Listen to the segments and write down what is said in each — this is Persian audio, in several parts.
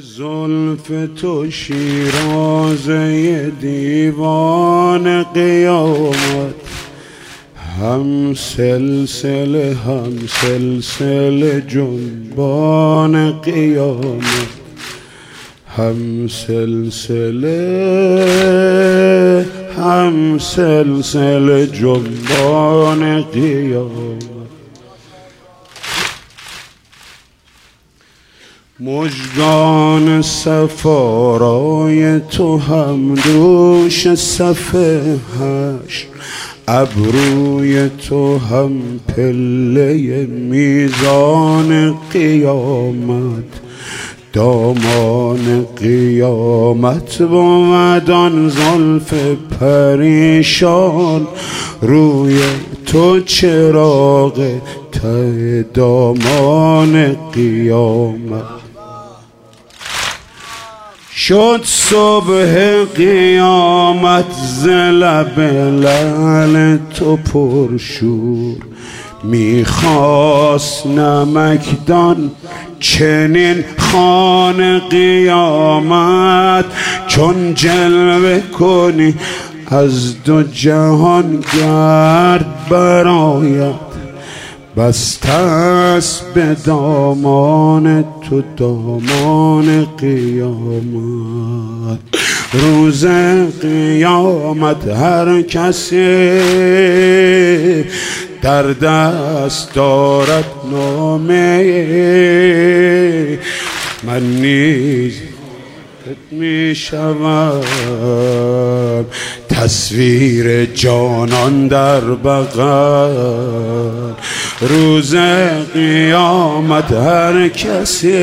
زلف تو شیرازه دیوان قیامت، هم سلسله جنبان قیامت، هم سلسله جنبان قیامت. مژگان صفارای تو هم دوش صفحه حشر، ابروی تو هم پله میزان قیامت، دامان قیامت بود آن زلف پریشان، روی تو چراغ ته دامان قیامت. شد صبح قیامت ز لب لعل تو پرشور، میخواست نمکدان چنین خوان قیامت، چون جلوه کنی از دو جهان گرد برآید، بسته است به دامان تو دامان قیامت. روز قیامت هر کسی در دست دارد نامه، من نیز می شوم تصویر جانان در بغل. روز قیامت هر کسی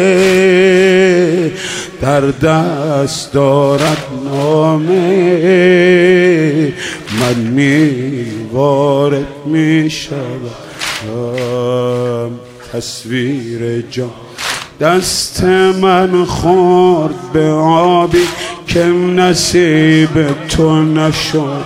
در دست دارد نامه، من وارد می شوم تصویر جان. دست من خورد به آبی که نصیب تو نشد،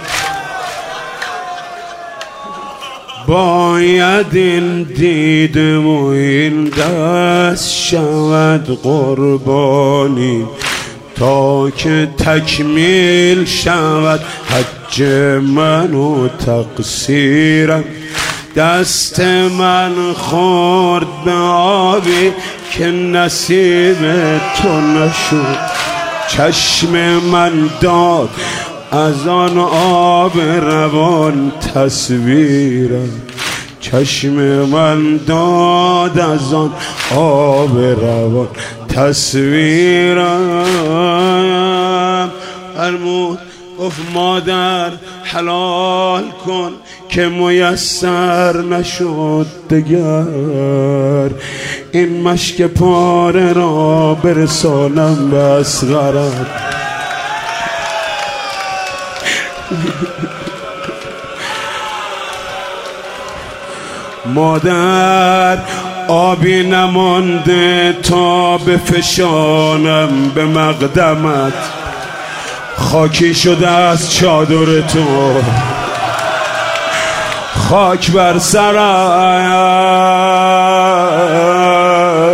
باید این دیده و این دست شود قربانی، تا که تکمیل شود حج من و تقصیرم. دست من خورد به آبی که نصیب تو نشد، چشم من داد از آن آب روان تصویرم، چشم من داد از آن آب روان تصویرم. فرمود گفت مادر حلال کن که میسر نشد دگر، این مشک پاره را برسانم به اصغرم. مادر آبی نمانده تا بفشانم به مقدمت، خاکی شده از چادر تو خاک بر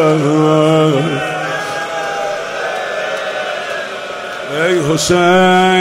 سرم. ای حسین